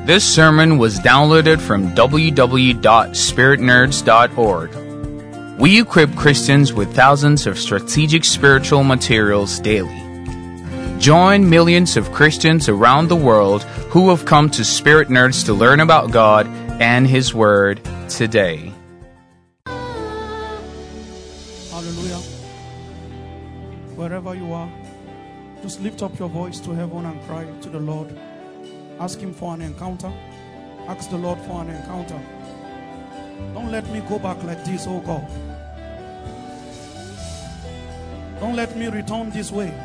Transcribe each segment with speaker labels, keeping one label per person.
Speaker 1: This sermon was downloaded from www.spiritnerds.org. We equip Christians with thousands of strategic spiritual materials daily. Join millions of Christians around the world who have come to Spirit Nerds to learn about God and His Word today.
Speaker 2: Hallelujah. Wherever you are, just lift up your voice to heaven and cry to the Lord. Ask Him for an encounter. Ask the Lord for an encounter. Don't let me go back like this, oh God. Don't let me return this way.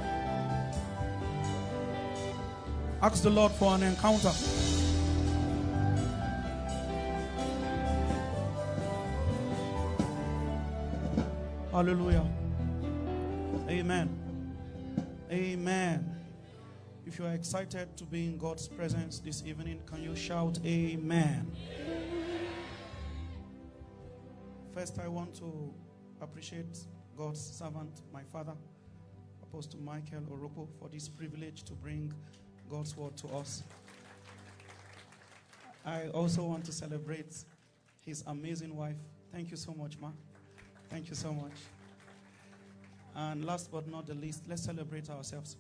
Speaker 2: Ask the Lord for an encounter. Hallelujah. Amen. Amen. If you are excited to be in God's presence this evening, can you shout amen? First, I want to appreciate God's servant, my father, Apostle Michael Oropo, for this privilege to bring God's word to us. I also want to celebrate his amazing wife. Thank you so much, Ma. Thank you so much. And last but not the least, let's celebrate ourselves.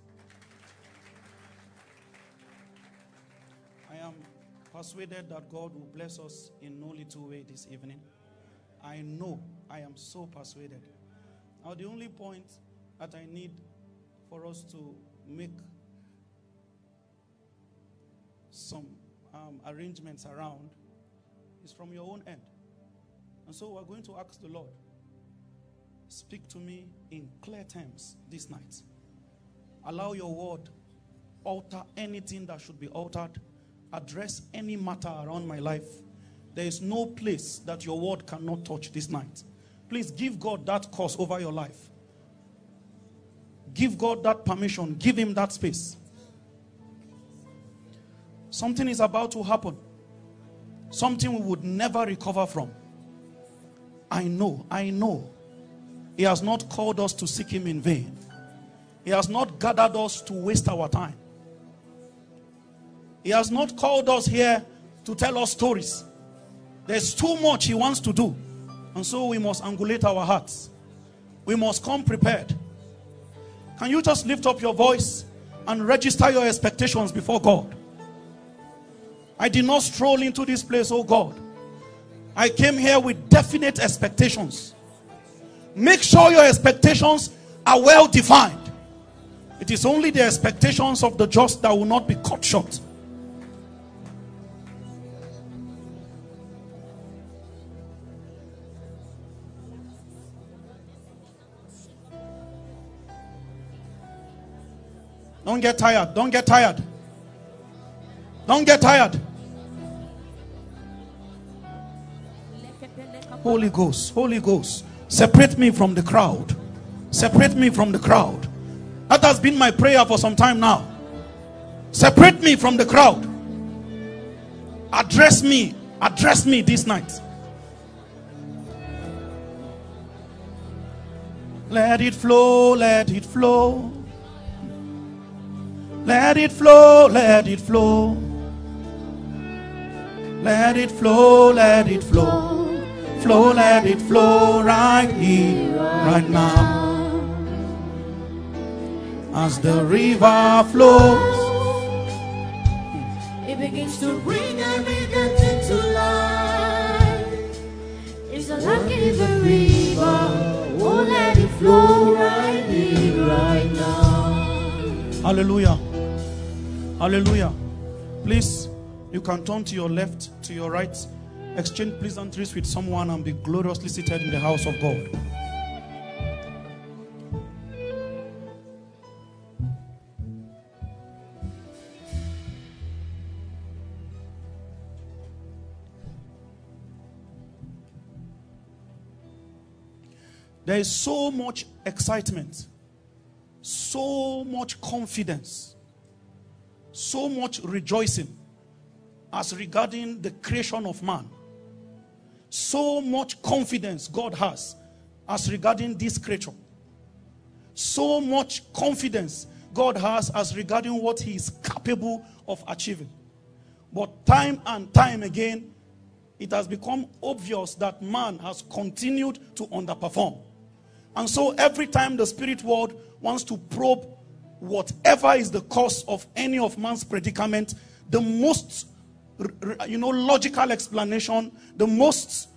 Speaker 2: I am persuaded that God will bless us in no little way this evening. I know, I am so persuaded. Now, the only point that I need for us to make some arrangements around is from your own end. And so we're going to ask the Lord, speak to me in clear terms this night. Allow your word alter anything that should be altered. Address any matter around my life. There is no place that your word cannot touch this night. Please give God that cause over your life. Give God that permission. Give Him that space. Something is about to happen. Something we would never recover from. I know. He has not called us to seek Him in vain. He has not gathered us to waste our time. He has not called us here to tell us stories. There's too much He wants to do. And so we must angulate our hearts. We must come prepared. Can you just lift up your voice and register your expectations before God? I did not stroll into this place, oh God. I came here with definite expectations. Make sure your expectations are well defined. It is only the expectations of the just that will not be cut short. Don't get tired. Don't get tired. Don't get tired. Holy Ghost, Holy Ghost, separate me from the crowd. Separate me from the crowd. That has been my prayer for some time now. Separate me from the crowd. Address me this night. Let it flow, let it flow. Let it flow, let it flow. Let it flow, let it flow. Flow, let it flow right here, right now. As the river flows,
Speaker 3: it begins to bring everything to life. It's like a river. Oh, let it flow right here, right now.
Speaker 2: Hallelujah. Hallelujah. Please, you can turn to your left, to your right, exchange pleasantries with someone and be gloriously seated in the house of God. There is so much excitement, so much confidence, so much rejoicing as regarding the creation of man. So much confidence God has as regarding this creature. So much confidence God has as regarding what He is capable of achieving. But time and time again, it has become obvious that man has continued to underperform. And so every time the spirit world wants to probe whatever is the cause of any of man's predicament, the most logical explanation, the most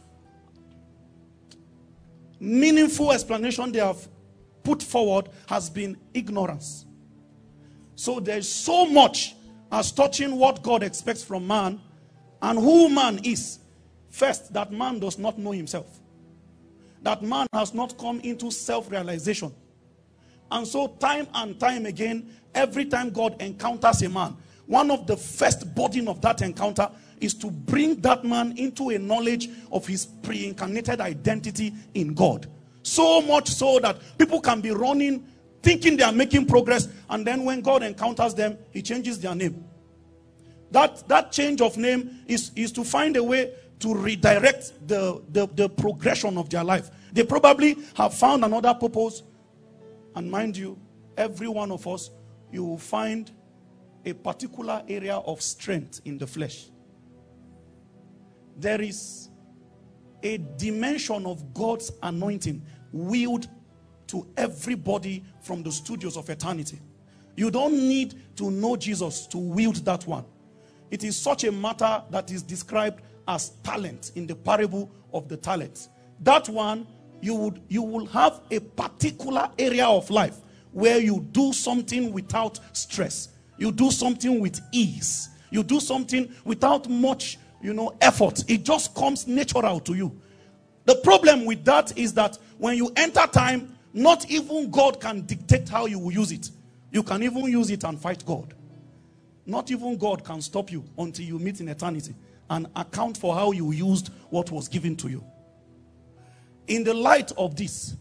Speaker 2: meaningful explanation they have put forward has been ignorance. So there's so much as touching what God expects from man and who man is. First, that man does not know himself. That man has not come into self-realization. And so time and time again, every time God encounters a man, one of the first burden of that encounter is to bring that man into a knowledge of his pre-incarnated identity in God. So much so that people can be running, thinking they are making progress, and then when God encounters them, he changes their name. That change of name is to find a way to redirect the progression of their life. They probably have found another purpose. And mind you, every one of us, you will find a particular area of strength in the flesh. There is a dimension of God's anointing willed to everybody from the studios of eternity. You don't need to know Jesus to wield that one. It is such a matter that is described as talent in the parable of the talents. That one, you will have a particular area of life where you do something without stress. You do something with ease. You do something without much, effort. It just comes natural to you. The problem with that is that when you enter time, not even God can dictate how you will use it. You can even use it and fight God. Not even God can stop you until you meet in eternity and account for how you used what was given to you. In the light of this,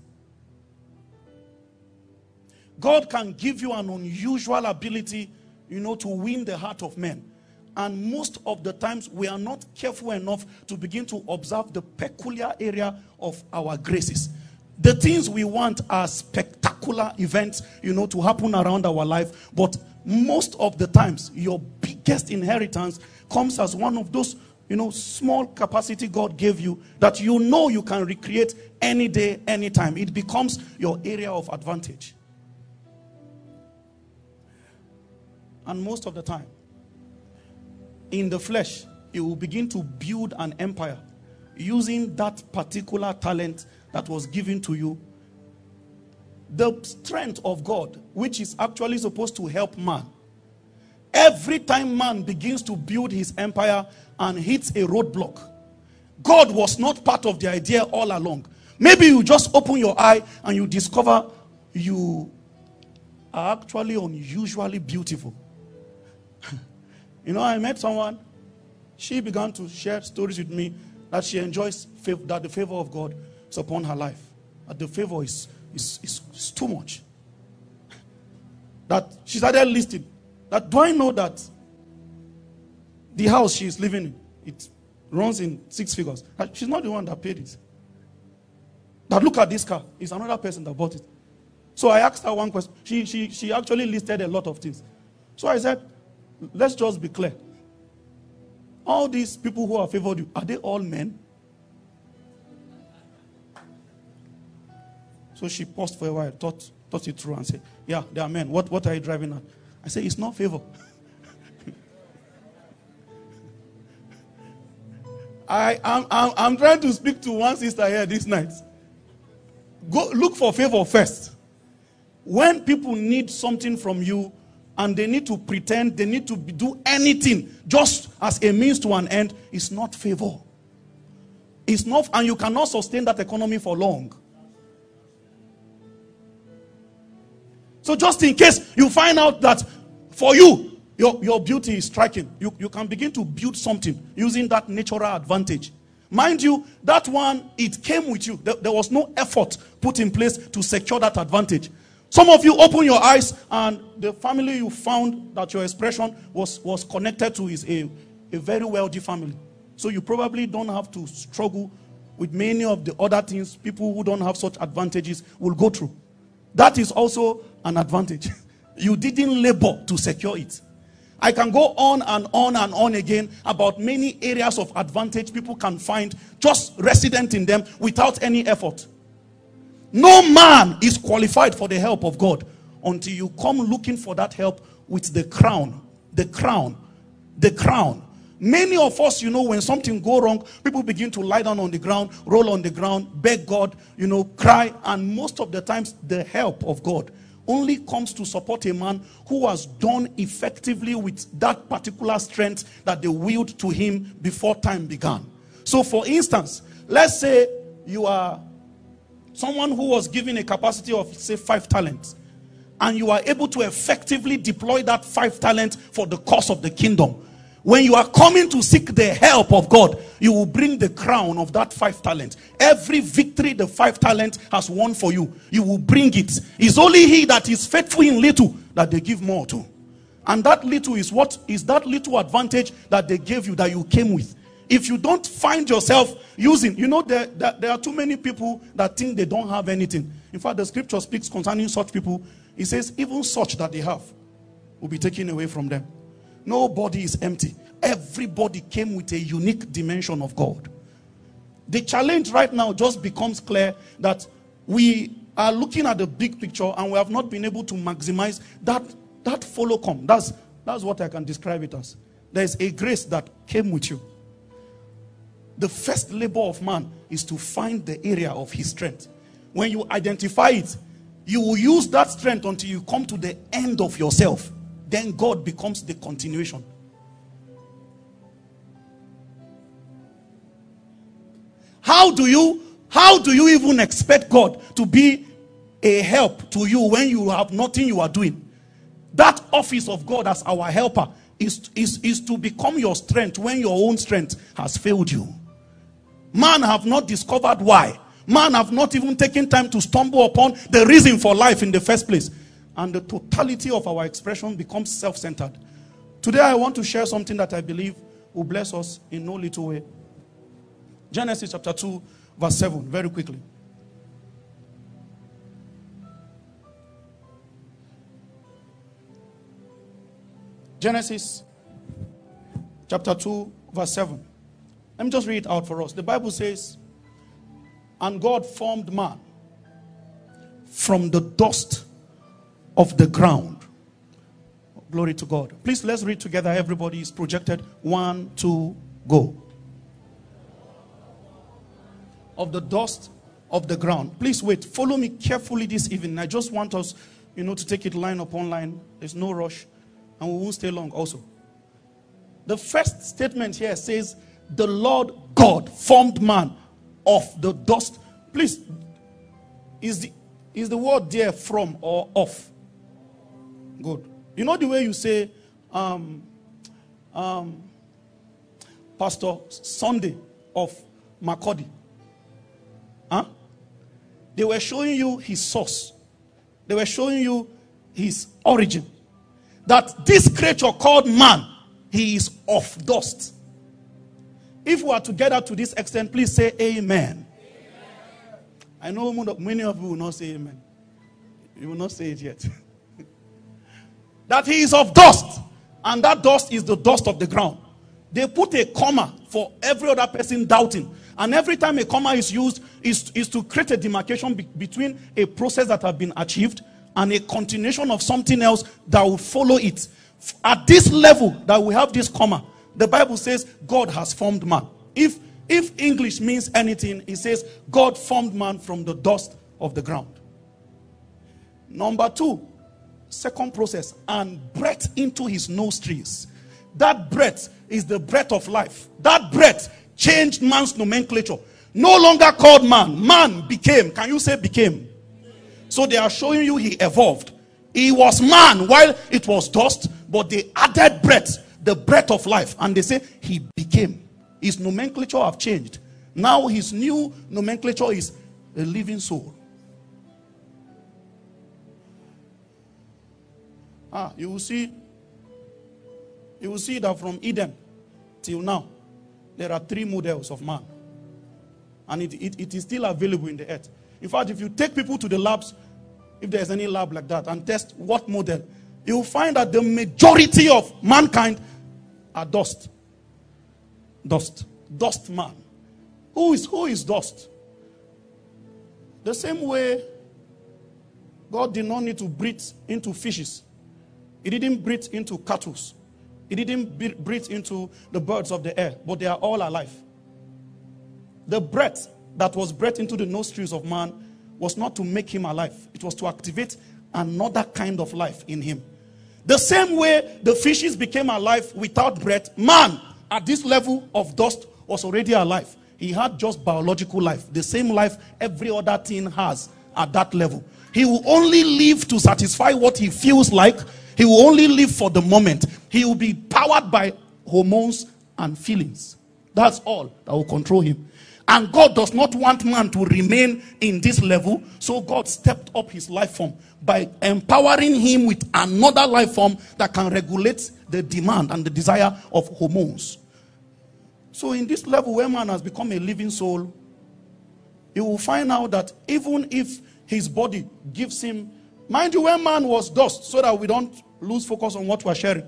Speaker 2: God can give you an unusual ability, to win the heart of men. And most of the times, we are not careful enough to begin to observe the peculiar area of our graces. The things we want are spectacular events, to happen around our life. But most of the times, your biggest inheritance comes as one of those, small capacity God gave you that you can recreate any day, anytime. It becomes your area of advantage. And most of the time, in the flesh, you will begin to build an empire using that particular talent that was given to you. The strength of God, which is actually supposed to help man. Every time man begins to build his empire and hits a roadblock, God was not part of the idea all along. Maybe you just open your eye and you discover you are actually unusually beautiful. I met someone, she began to share stories with me that she enjoys, that the favor of God is upon her life. That the favor is too much. That she started listing. That, do I know that the house she is living in, it runs in 6 figures. She's not the one that paid it. That, look at this car. It's another person that bought it. So I asked her one question. She actually listed a lot of things. So I said, let's just be clear. All these people who have favored you, are they all men? So she paused for a while, thought it through and said, yeah, they are men. What are you driving at? I said, it's not favor. I'm trying to speak to one sister here this night. Go look for favor first. When people need something from you and they need to pretend, they need to do anything just as a means to an end, it's not favor. It's not, and you cannot sustain that economy for long. So just in case you find out that for you, your beauty is striking, you can begin to build something using that natural advantage. Mind you, that one, it came with you. There was no effort put in place to secure that advantage. Some of you open your eyes and the family you found that your expression was connected to is a very wealthy family. So you probably don't have to struggle with many of the other things people who don't have such advantages will go through. That is also an advantage. You didn't labor to secure it. I can go on and on and on again about many areas of advantage people can find just resident in them without any effort. No man is qualified for the help of God until you come looking for that help with the crown. The crown. The crown. Many of us, when something go wrong, people begin to lie down on the ground, roll on the ground, beg God, cry. And most of the times, the help of God only comes to support a man who has done effectively with that particular strength that they willed to him before time began. So for instance, let's say you are someone who was given a capacity of, say, 5 talents, and you are able to effectively deploy that 5 talents for the cause of the kingdom. When you are coming to seek the help of God, you will bring the crown of that 5 talents. Every victory the 5 talents has won for you, you will bring it. It's only he that is faithful in little that they give more to. And that little is what is that little advantage that they gave you, that you came with. If you don't find yourself using, there are too many people that think they don't have anything. In fact, the scripture speaks concerning such people. It says, even such that they have will be taken away from them. Nobody is empty. Everybody came with a unique dimension of God. The challenge right now just becomes clear that we are looking at the big picture and we have not been able to maximize that follow come. That's what I can describe it as. There's a grace that came with you. The first labor of man is to find the area of his strength. When you identify it, you will use that strength until you come to the end of yourself. Then God becomes the continuation. How do you even expect God to be a help to you when you have nothing you are doing? That office of God as our helper is to become your strength when your own strength has failed you. Man have not discovered why. Man have not even taken time to stumble upon the reason for life in the first place. And the totality of our expression becomes self-centered. Today I want to share something that I believe will bless us in no little way. Genesis chapter 2 verse 7, very quickly. Genesis chapter 2 verse 7. Let me just read it out for us. The Bible says, and God formed man from the dust of the ground. Glory to God. Please, let's read together. Everybody is projected. 1, 2, go. Of the dust of the ground. Please wait. Follow me carefully this evening. I just want us, to take it line upon line. There's no rush. And we won't stay long also. The first statement here says, the Lord God formed man of the dust. Please, is the word there from or of? Good. You know the way you say, Pastor Sunday of Makurdi? Huh? They were showing you his source. They were showing you his origin. That this creature called man, he is of dust. If we are together to this extent, please say amen. I know many of you will not say amen. You will not say it yet. That he is of dust. And that dust is the dust of the ground. They put a comma for every other person doubting. And every time a comma is used, is to create a demarcation between a process that has been achieved and a continuation of something else that will follow it. At this level that we have this comma, the Bible says God has formed man. If English means anything, it says God formed man from the dust of the ground. Number 2, second process, and breath into his nostrils. That breath is the breath of life. That breath changed man's nomenclature. No longer called man. Man became. Can you say became? So they are showing you he evolved. He was man while it was dust, but they added breath, the breath of life, and they say he became. His nomenclature have changed. Now his new nomenclature is a living soul. You will see that from Eden till now, there are 3 models of man. And it is still available in the earth. In fact, if you take people to the labs, if there's any lab like that, and test what model, you'll find that the majority of mankind are dust. Dust. Dust man. Who is dust? The same way God did not need to breathe into fishes. He didn't breathe into cattle. He didn't breathe into the birds of the air, but they are all alive. The breath that was breathed into the nostrils of man was not to make him alive. It was to activate another kind of life in him. The same way the fishes became alive without breath, man at this level of dust was already alive. He had just biological life, the same life every other thing has at that level. He will only live to satisfy what he feels like. He will only live for the moment. He will be powered by hormones and feelings. That's all that will control him. And God does not want man to remain in this level, so God stepped up his life form by empowering him with another life form that can regulate the demand and the desire of hormones. So in this level where man has become a living soul, he will find out that even if his body gives him, mind you, when man was dust, so that we don't lose focus on what we are sharing,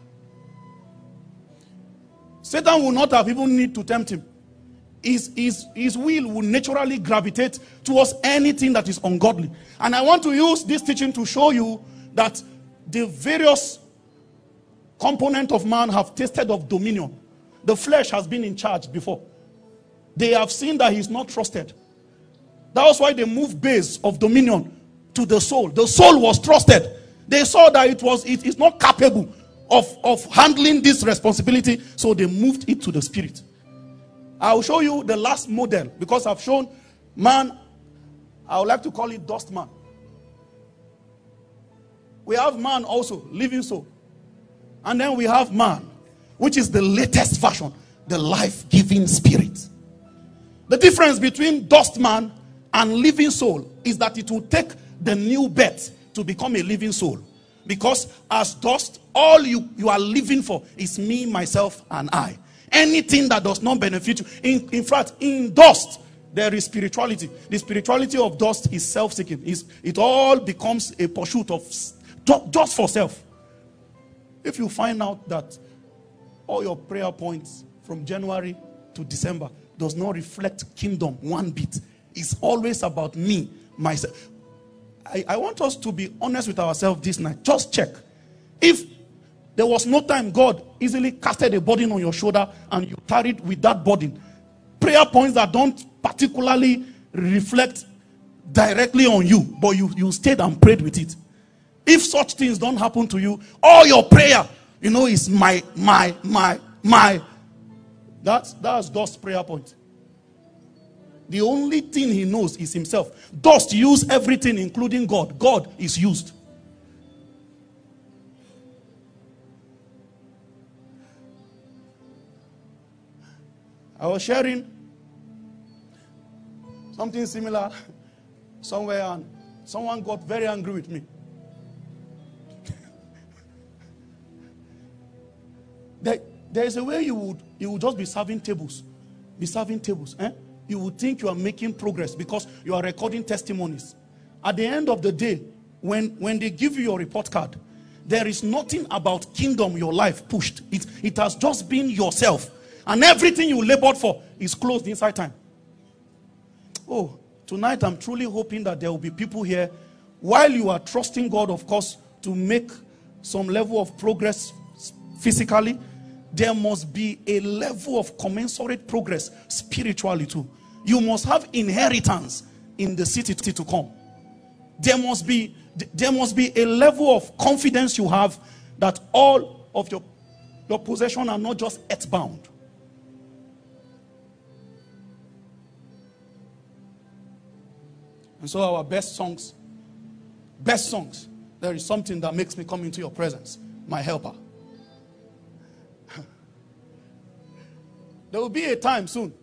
Speaker 2: Satan will not have even need to tempt him. His will will naturally gravitate towards anything that is ungodly. And I want to use this teaching to show you that the various components of man have tasted of dominion. The flesh has been in charge before. They have seen that he's not trusted. That was why they moved base of dominion to the soul. The soul was trusted. They saw that it is not capable of handling this responsibility, so they moved it to the spirit. I'll show you the last model, because I've shown man, I would like to call it dust man. We have man also, living soul. And then we have man, which is the latest version, the life-giving spirit. The difference between dust man and living soul is that it will take the new birth to become a living soul. Because as dust, all you are living for is me, myself, and I. Anything that does not benefit you. In fact, in dust, there is spirituality. The spirituality of dust is self-seeking. It all becomes a pursuit of just for self. If you find out that all your prayer points from January to December does not reflect kingdom one bit, it's always about me, myself. I want us to be honest with ourselves this night. Just check. If there was no time God easily casted a burden on your shoulder and you carried with that burden prayer points that don't particularly reflect directly on you, but you stayed and prayed with it. If such things don't happen to you, all your prayer, is my. That's Dust's prayer point. The only thing he knows is himself. Dust use everything, including God. God is used. I was sharing something similar somewhere, and someone got very angry with me. There is a way you would just be serving tables. You would think you are making progress because you are recording testimonies. At the end of the day, when they give you your report card, there is nothing about kingdom your life pushed. It has just been yourself. And everything you labored for is closed inside time. Oh, tonight I'm truly hoping that there will be people here, while you are trusting God, of course, to make some level of progress physically, there must be a level of commensurate progress spiritually too. You must have inheritance in the city to come. There must be a level of confidence you have that all of your possessions are not just earthbound. And so our best songs, there is something that makes me come into your presence, my helper. There will be a time soon.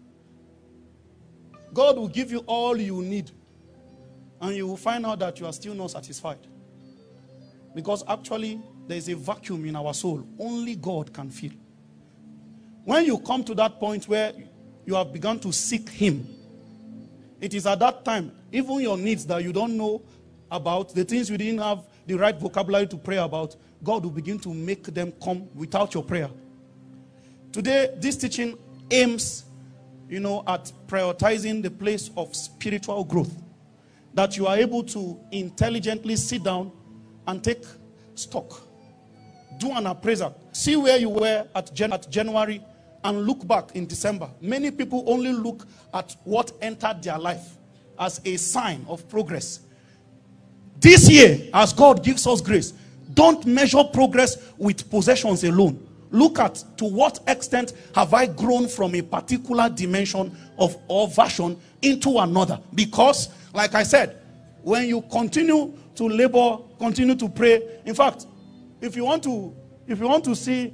Speaker 2: God will give you all you need, and you will find out that you are still not satisfied. Because actually, there is a vacuum in our soul. Only God can fill. When you come to that point where you have begun to seek Him, it is at that time, even your needs that you don't know about, the things you didn't have the right vocabulary to pray about, God will begin to make them come without your prayer. Today, this teaching aims, at prioritizing the place of spiritual growth. That you are able to intelligently sit down and take stock. Do an appraisal. See where you were at January and look back in December. Many people only look at what entered their life as a sign of progress. This year, as God gives us grace, don't measure progress with possessions alone. Look at to what extent have I grown from a particular dimension or version into another. Because, like I said, when you continue to labor, continue to pray. In fact, if you want to see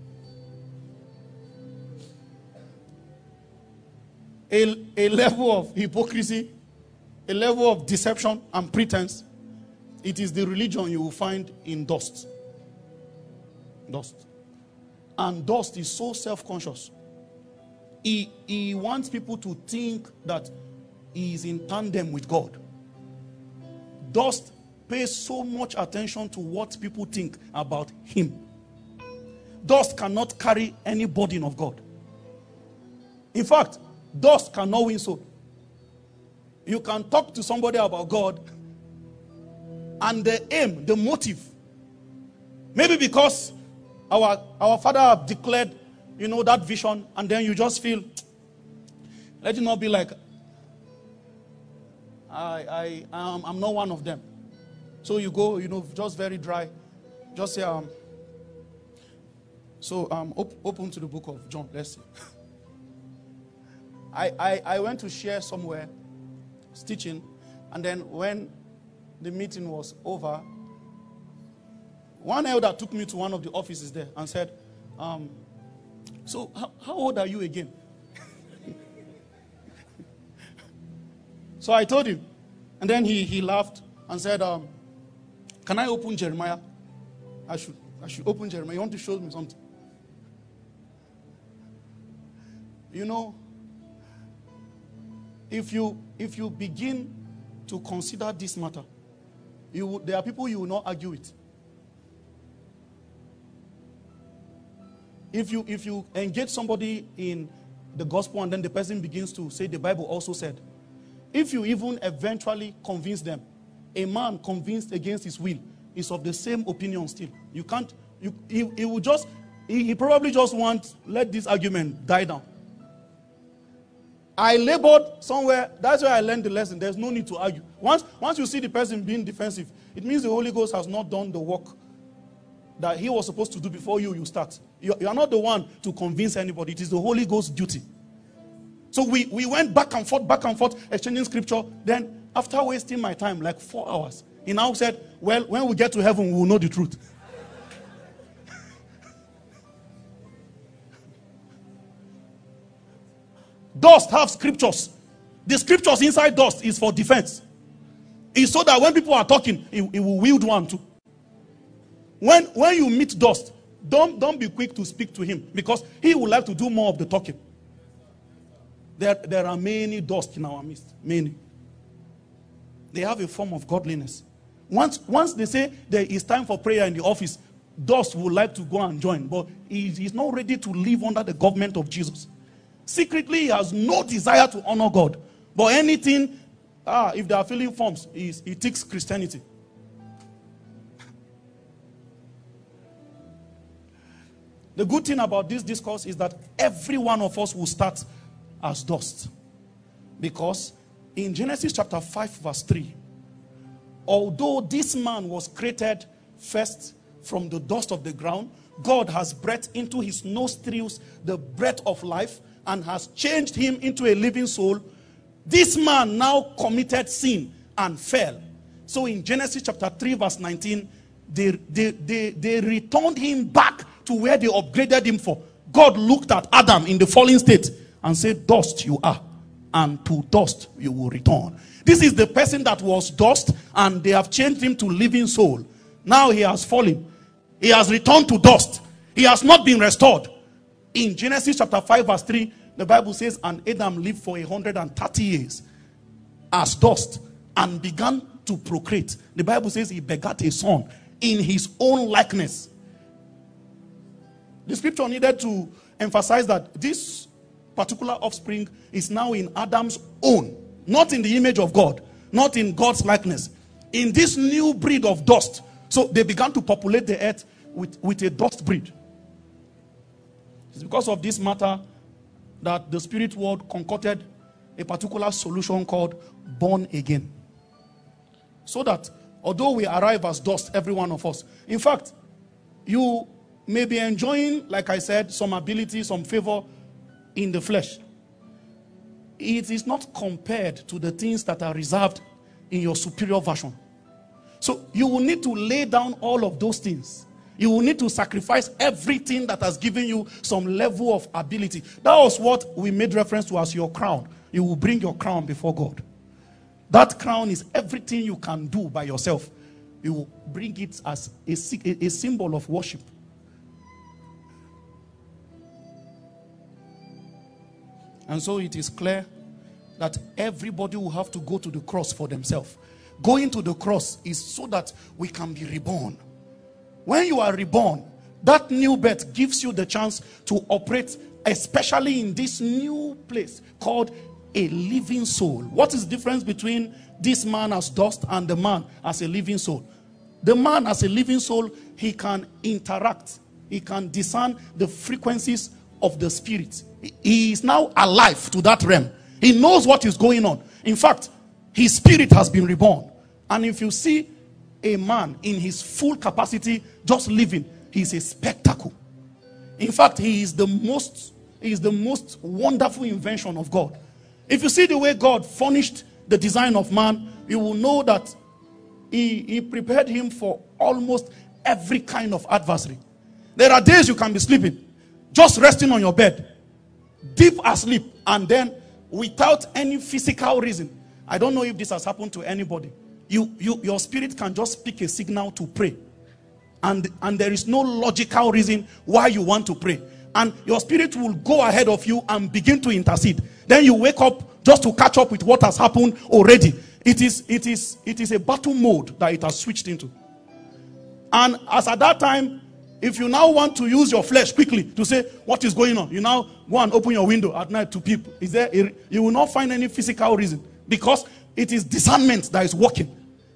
Speaker 2: a level of hypocrisy, a level of deception and pretense, it is the religion you will find in dust. Dust. And dust is so self-conscious. He wants people to think that he is in tandem with God. Dust pays so much attention to what people think about him. Dust cannot carry any burden of God. In fact, dust cannot win soul. You can talk to somebody about God, and the aim, the motive, maybe because our father have declared, that vision, and then you just feel, let it not be like, I'm not one of them. So you go, just very dry. Just say, open to the book of John. Let's see. I went to share somewhere, teaching, and then when the meeting was over, one elder took me to one of the offices there and said, so how old are you again? So I told him, and then he laughed and said, can I open Jeremiah? I should open Jeremiah. You want to show me something? If you begin to consider this matter, there are people you will not argue with. If you engage somebody in the gospel and then the person begins to say the Bible also said, if you even eventually convince them, a man convinced against his will is of the same opinion still. You can't, he probably just wants, let this argument die down. I labored somewhere, that's where I learned the lesson. There's no need to argue. Once you see the person being defensive, it means the Holy Ghost has not done the work that he was supposed to do before you start. You are not the one to convince anybody. It is the Holy Ghost's duty. So we went back and forth, exchanging scripture. Then, after wasting my time, like 4 hours, he now said, well, when we get to heaven, we will know the truth. Dust have scriptures. The scriptures inside dust is for defense. It's so that when people are talking, it will wield one too. When you meet dust, don't be quick to speak to him, because he would like to do more of the talking. There are many dust in our midst. Many. They have a form of godliness. Once they say there is time for prayer in the office, dust would like to go and join, but he's not ready to live under the government of Jesus. Secretly, he has no desire to honor God. But anything, if they are filling forms, he takes Christianity. The good thing about this discourse is that every one of us will start as dust. Because in Genesis chapter 5 verse 3, although this man was created first from the dust of the ground, God has breathed into his nostrils the breath of life and has changed him into a living soul. This man now committed sin and fell. So in Genesis chapter 3 verse 19, they returned him back to where they upgraded him for. God looked at Adam in the fallen state and said, dust you are, and to dust you will return. This is the person that was dust, and they have changed him to living soul. Now he has fallen. He has returned to dust. He has not been restored. In Genesis chapter 5 verse 3, the Bible says, and Adam lived for 130 years as dust, and began to procreate. The Bible says he begat a son in his own likeness. The scripture needed to emphasize that this particular offspring is now in Adam's own, not in the image of God, not in God's likeness, in this new breed of dust. So they began to populate the earth with a dust breed. It's because of this matter that the spirit world concocted a particular solution called born again. So that although we arrive as dust, every one of us, in fact, you may be enjoying, like I said, some ability, some favor in the flesh. It is not compared to the things that are reserved in your superior version. So you will need to lay down all of those things. You will need to sacrifice everything that has given you some level of ability. That was what we made reference to as your crown. You will bring your crown before God. That crown is everything you can do by yourself. You will bring it as a symbol of worship. And so it is clear that everybody will have to go to the cross for themselves. Going to the cross is so that we can be reborn. When you are reborn, that new birth gives you the chance to operate, especially in this new place called a living soul. What is the difference between this man as dust and the man as a living soul? The man as a living soul, he can interact. He can discern the frequencies of the spirit. He is now alive to that realm. He knows what is going on. In fact, his spirit has been reborn. And if you see a man in his full capacity just living, he is a spectacle. In fact, he is the most wonderful invention of God. If you see the way God furnished the design of man, you will know that he prepared him for almost every kind of adversary. There are days you can be sleeping, just resting on your bed, deep asleep, and then without any physical reason. I don't know if this has happened to anybody. Your spirit can just speak a signal to pray. And there is no logical reason why you want to pray. And your spirit will go ahead of you and begin to intercede. Then you wake up just to catch up with what has happened already. It is a battle mode that it has switched into. And as at that time, if you now want to use your flesh quickly to say what is going on, you now go and open your window at night to peep. You will not find any physical reason, because it is discernment that is working.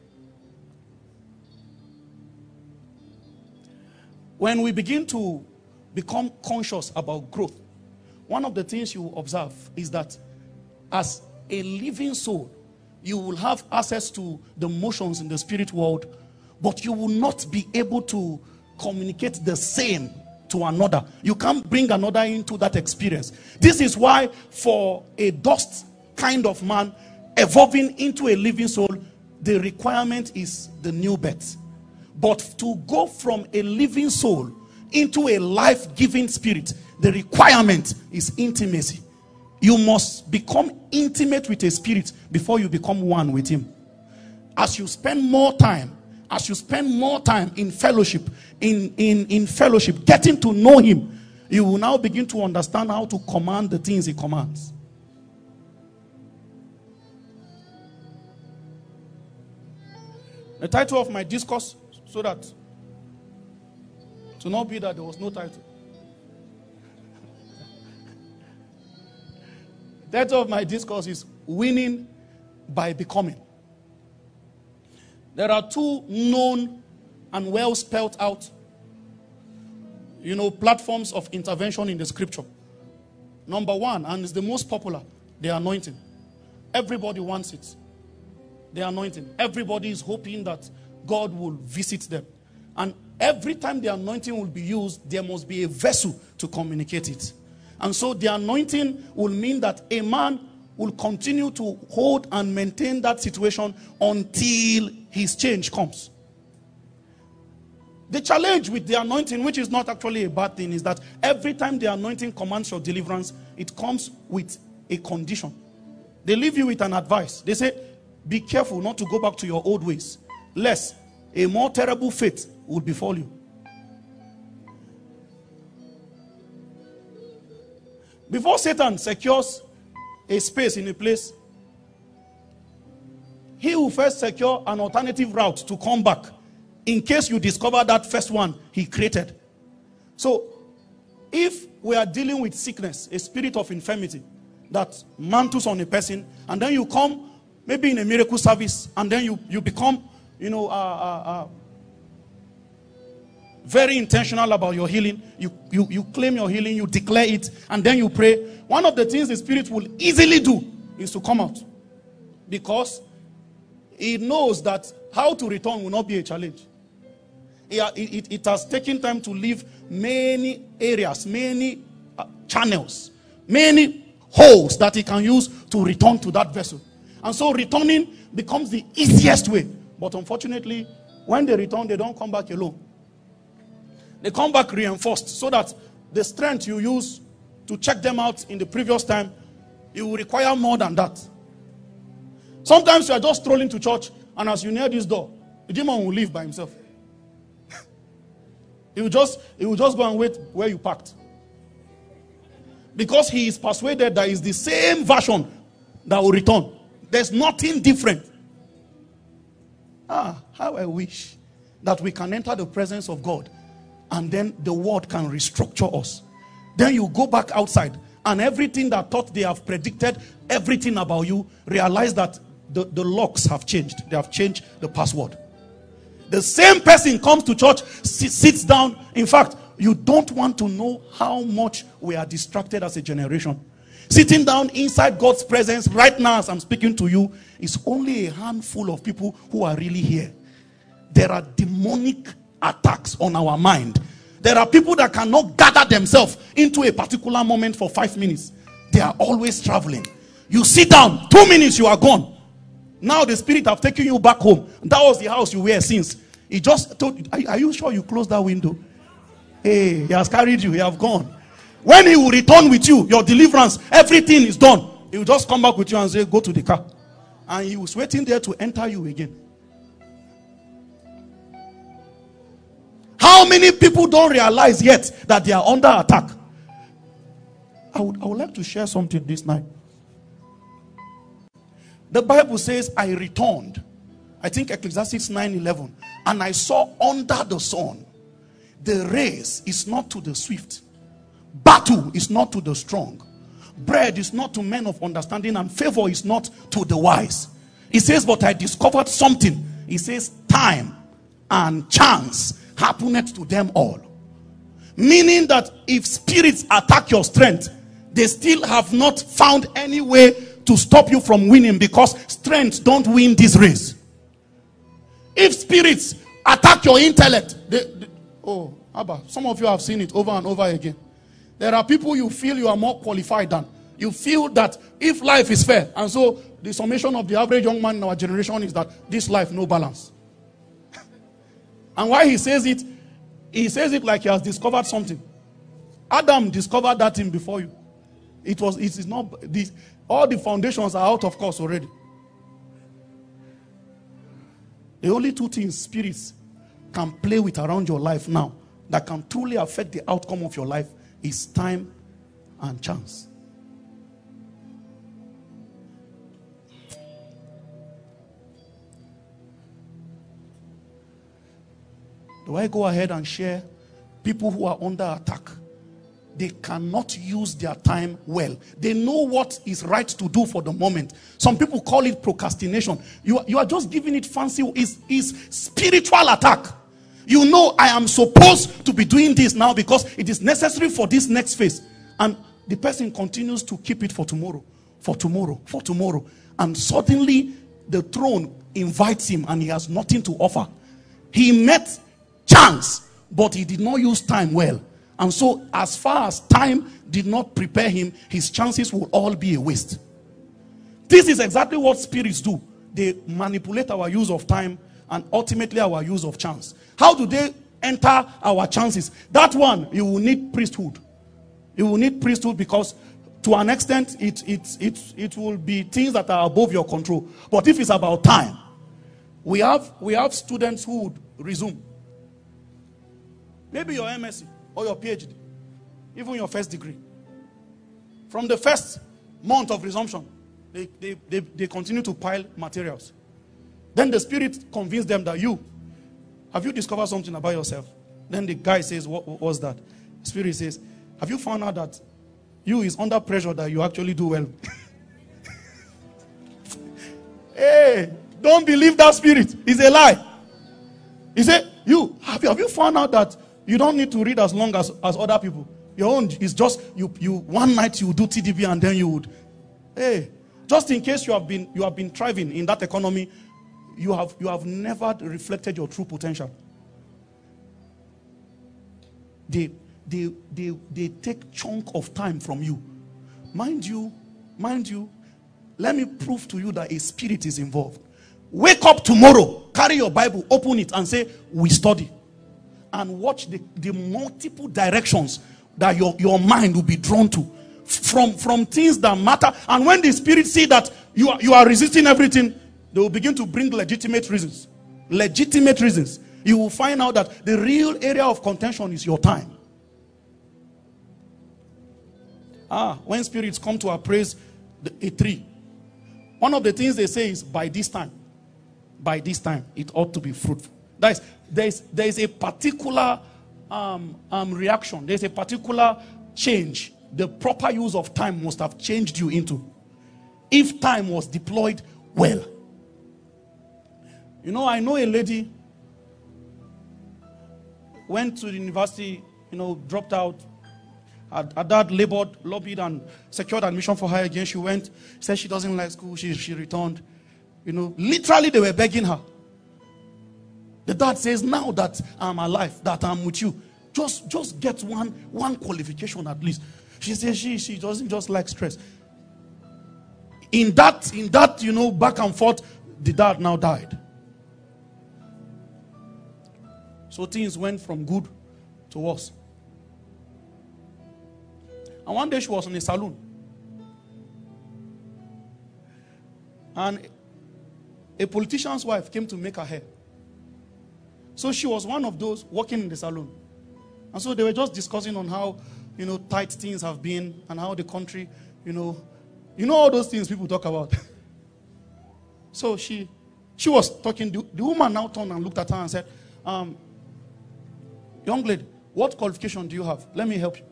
Speaker 2: When we begin to become conscious about growth, one of the things you will observe is that as a living soul, you will have access to the motions in the spirit world, but you will not be able to communicate the same to another. You can't bring another into that experience. This is why for a dust kind of man evolving into a living soul, the requirement is the new birth. But to go from a living soul into a life-giving spirit, the requirement is intimacy. You must become intimate with a spirit before you become one with him. As you spend more time in fellowship, in fellowship, getting to know him, you will now begin to understand how to command the things he commands. The title of my discourse, so that to not be that there was no title. The title of my discourse is Winning by Becoming. There are two known and well spelled out, platforms of intervention in the scripture. Number one, and it's the most popular, the anointing. Everybody wants it. The anointing. Everybody is hoping that God will visit them. And every time the anointing will be used, there must be a vessel to communicate it. And so the anointing will mean that a man will continue to hold and maintain that situation until his change comes. The challenge with the anointing, which is not actually a bad thing, is that every time the anointing commands your deliverance, it comes with a condition. They leave you with an advice. They say, be careful not to go back to your old ways, lest a more terrible fate will befall you. Before Satan secures a space in a place, he will first secure an alternative route to come back in case you discover that first one he created. So, if we are dealing with sickness, a spirit of infirmity that mantles on a person, and then you come maybe in a miracle service, and then you become, very intentional about your healing. You claim your healing, you declare it, and then you pray. One of the things the spirit will easily do is to come out, because he knows that how to return will not be a challenge. It has taken time to leave many areas, many channels, many holes that he can use to return to that vessel. And so returning becomes the easiest way. But unfortunately, when they return, they don't come back alone. They come back reinforced, so that the strength you use to check them out in the previous time, it will require more than that. Sometimes you are just strolling to church, and as you near this door, the demon will leave by himself. He will just go and wait where you parked. Because he is persuaded that it's the same version that will return. There's nothing different. How I wish that we can enter the presence of God, and then the word can restructure us. Then you go back outside, and everything that thought they have predicted, everything about you, realize that the locks have changed. They have changed the password. The same person comes to church, sits down. In fact, you don't want to know how much we are distracted as a generation. Sitting down inside God's presence right now as I'm speaking to you is only a handful of people who are really here. There are demonic attacks on our mind. There are people that cannot gather themselves into a particular moment for 5 minutes. They are always traveling. You sit down, 2 minutes, you are gone. Now the spirit have taken you back home. That was the house you were since. He just told you, are you sure you closed that window? Hey, he has carried you, he have gone. When he will return with you, your deliverance, everything is done. He will just come back with you and say, go to the car. And he was waiting there to enter you again. How many people don't realize yet that they are under attack? I would like to share something this night. The Bible says, I returned. I think Ecclesiastes 9:11. And I saw under the sun, the race is not to the swift. Battle is not to the strong. Bread is not to men of understanding, and favor is not to the wise. He says, but I discovered something. He says, time and chance happeneth to them all. Meaning that if spirits attack your strength, they still have not found any way to stop you from winning, because strength don't win this race. If spirits attack your intellect, some of you have seen it over and over again. There are people you feel you are more qualified than. You feel that if life is fair, and so the summation of the average young man in our generation is that this life no balance. And why he says it like he has discovered something. Adam discovered that thing before you. It is not this. All the foundations are out of course already. The only two things spirits can play with around your life now that can truly affect the outcome of your life is time and chance. Do I go ahead and share people who are under attack? They cannot use their time well. They know what is right to do for the moment. Some people call it procrastination. You are just giving it fancy. It's spiritual attack. You know, I am supposed to be doing this now because it is necessary for this next phase. And the person continues to keep it for tomorrow, for tomorrow, for tomorrow. And suddenly the throne invites him and he has nothing to offer. He met chance, but he did not use time well. And so as far as time did not prepare him, his chances will all be a waste. This is exactly what spirits do. They manipulate our use of time and ultimately our use of chance. How do they enter our chances? That one, you will need priesthood. You will need priesthood because to an extent it will be things that are above your control. But if it's about time, we have students who would resume. Maybe your MSc or your PhD, even your first degree. From the first month of resumption, they continue to pile materials. Then the spirit convinced them that have you discovered something about yourself? Then the guy says, what was that? The spirit says, have you found out that you is under pressure that you actually do well? Hey, don't believe that spirit. It's a lie. He said, have you found out that you don't need to read as long as other people? Your own is just you one night you do TDB and then you would. Hey, just in case you have been thriving in that economy, you have never reflected your true potential. They take chunk of time from you. Mind you, let me prove to you that a spirit is involved. Wake up tomorrow, carry your Bible, open it and say, we study. And watch the multiple directions that your mind will be drawn to. From things that matter. And when the spirit see that you are resisting everything, they will begin to bring legitimate reasons. Legitimate reasons. You will find out that the real area of contention is your time. When spirits come to appraise a tree, one of the things they say is, by this time, it ought to be fruitful. There is a particular reaction. There's a particular change. The proper use of time must have changed you into. If time was deployed well. I know a lady went to the university, dropped out. Her dad labored, lobbied, and secured admission for her again. She went, said she doesn't like school. She returned. Literally they were begging her. The dad says, now that I'm alive, that I'm with you, just get one qualification at least. She says she doesn't just like stress. In that, back and forth, the dad now died. So things went from good to worse. And one day she was in a salon. And a politician's wife came to make her hair. So she was one of those working in the salon. And so they were just discussing on how, tight things have been and how the country, all those things people talk about. So she was talking. The woman now turned and looked at her and said, young lady, what qualification do you have? Let me help you.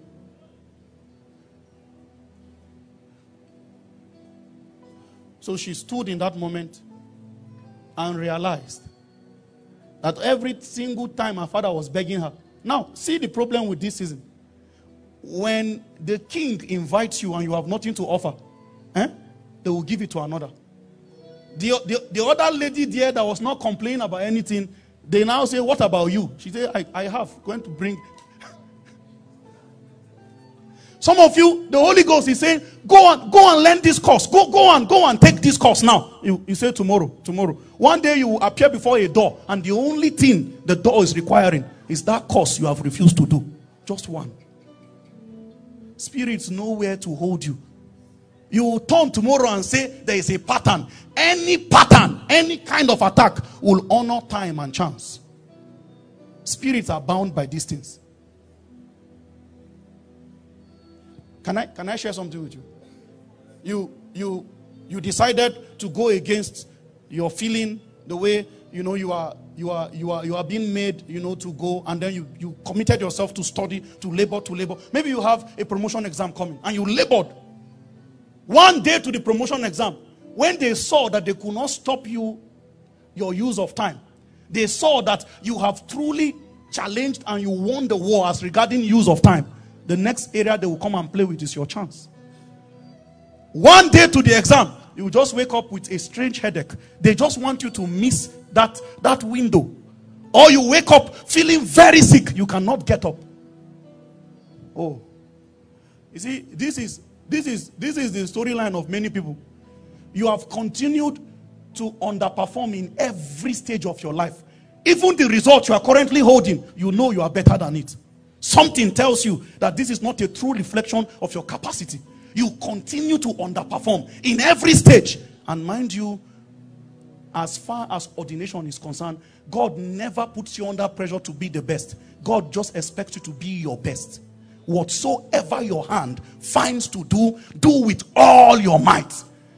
Speaker 2: So she stood in that moment and realized that every single time her father was begging her. Now, see the problem with this season. When the king invites you and you have nothing to offer, they will give it to another. The other lady there that was not complaining about anything, they now say, what about you? She said, I have. Going to bring. Some of you, the Holy Ghost is saying, go and learn this course. Go and take this course now. You say tomorrow. One day you will appear before a door, and the only thing the door is requiring is that course you have refused to do. Just one. Spirits know where to hold you. You will turn tomorrow and say there is a pattern. Any pattern, any kind of attack will honor time and chance. Spirits are bound by these things. Can I share something with you? You decided to go against your feeling, the way you are being made to go, and then you committed yourself to study, to labor. Maybe you have a promotion exam coming and you labored. One day to the promotion exam, when they saw that they could not stop your use of time, they saw that you have truly challenged and you won the war as regarding use of time. The next area they will come and play with is your chance. One day to the exam, you will just wake up with a strange headache. They just want you to miss that window. Or you wake up feeling very sick. You cannot get up. Oh. You see, this is the storyline of many people. You have continued to underperform in every stage of your life. Even the result you are currently holding, you know you are better than it. Something tells you that this is not a true reflection of your capacity. You continue to underperform in every stage. And mind you, as far as ordination is concerned, God never puts you under pressure to be the best. God just expects you to be your best. Whatsoever your hand finds to do, do with all your might.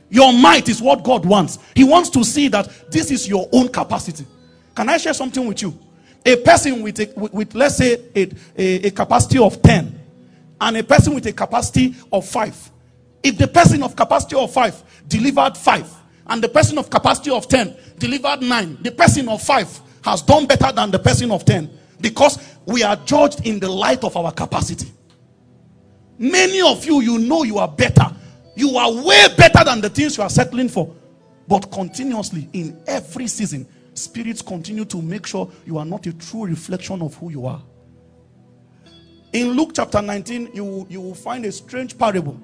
Speaker 2: Your might is what God wants. He wants to see that this is your own capacity. Can I share something with you? A person with let's say, a capacity of 10 and a person with a capacity of 5. If the person of capacity of 5 delivered 5 and the person of capacity of 10 delivered 9, the person of 5 has done better than the person of 10, because we are judged in the light of our capacity. Many of you, you know you are better. You are way better than the things you are settling for. But continuously, in every season, spirits continue to make sure you are not a true reflection of who you are. In Luke chapter 19, you will find a strange parable.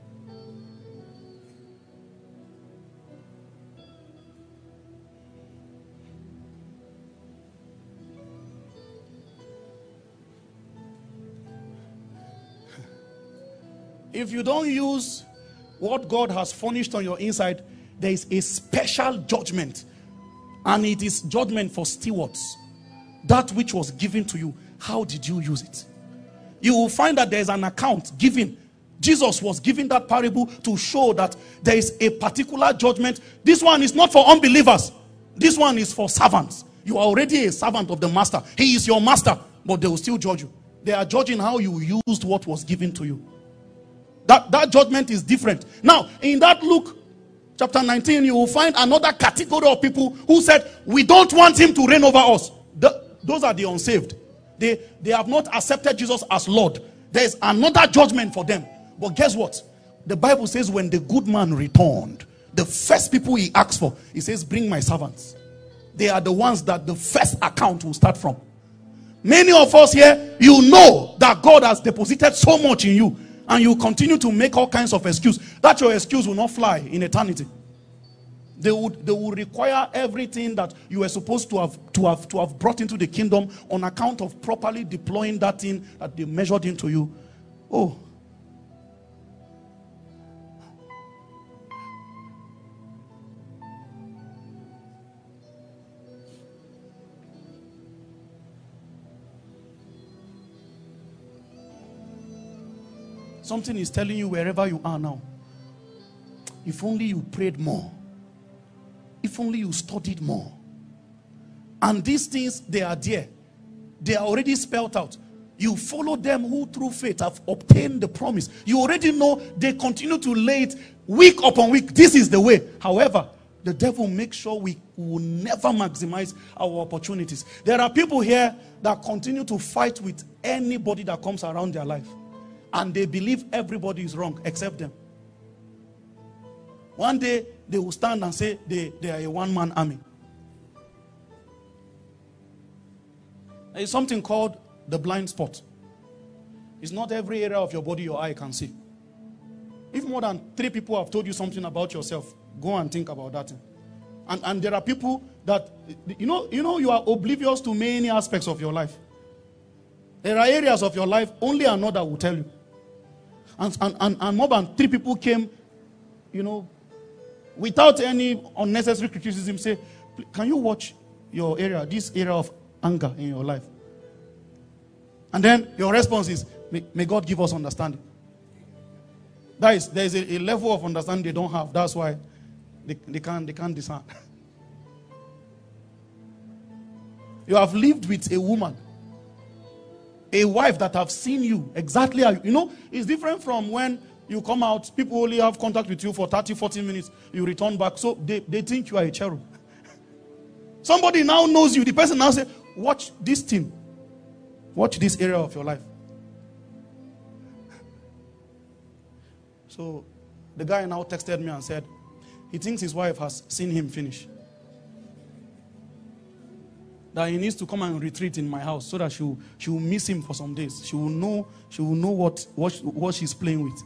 Speaker 2: If you don't use what God has furnished on your inside, there is a special judgment. And it is judgment for stewards. That which was given to you, how did you use it? You will find that there is an account given. Jesus was giving that parable to show that there is a particular judgment. This one is not for unbelievers. This one is for servants. You are already a servant of the master. He is your master, but they will still judge you. They are judging how you used what was given to you. That judgment is different. Now, in that Luke chapter 19, you will find another category of people who said, we don't want him to reign over us. Those are the unsaved. They have not accepted Jesus as Lord. There is another judgment for them. But guess what? The Bible says when the good man returned, the first people he asked for, he says, bring my servants. They are the ones that the first account will start from. Many of us here, you know that God has deposited so much in you, and you continue to make all kinds of excuses. That your excuse will not fly in eternity. They will require everything that you were supposed to have brought into the kingdom on account of properly deploying that thing that they measured into you. Oh. Something is telling you wherever you are now. If only you prayed more. If only you studied more. And these things, they are there. They are already spelled out. You follow them who through faith have obtained the promise. You already know they continue to lay it week upon week. This is the way. However, the devil makes sure we will never maximize our opportunities. There are people here that continue to fight with anybody that comes around their life. And they believe everybody is wrong except them. One day, they will stand and say they are a one-man army. There is something called the blind spot. It's not every area of your body your eye can see. If more than 3 people have told you something about yourself, go and think about that. And there are people that, you know you are oblivious to many aspects of your life. There are areas of your life only another will tell you. And more than 3 people came, without any unnecessary criticism, say, can you watch your area, this area of anger in your life? And then your response is, may God give us understanding. There is a level of understanding they don't have. That's why they can't discern. You have lived with a woman, a wife that have seen you exactly how it's different from when you come out, people only have contact with you for 30, 40 minutes, you return back, so they think you are a cherub. Somebody now knows you, the person now says, watch this thing, watch this area of your life. So the guy now texted me and said, he thinks his wife has seen him finish. That he needs to come and retreat in my house so that she will miss him for some days. She will know what she's playing with.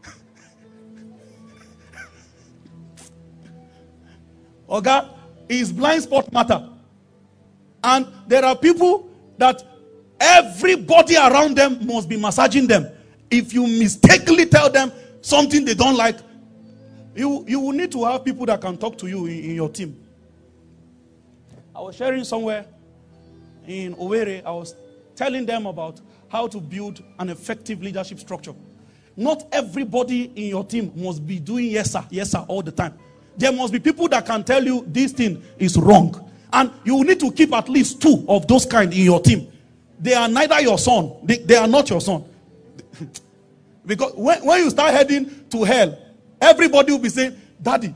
Speaker 2: Oga, is blind spot matter. And there are people that everybody around them must be massaging them. If you mistakenly tell them something they don't like, you will need to have people that can talk to you in your team. I was sharing somewhere in Owerri. I was telling them about how to build an effective leadership structure. Not everybody in your team must be doing yes sir all the time. There must be people that can tell you this thing is wrong. And you need to keep at least 2 of those kind in your team. They are neither your son. They are not your son. Because when you start heading to hell, everybody will be saying, Daddy,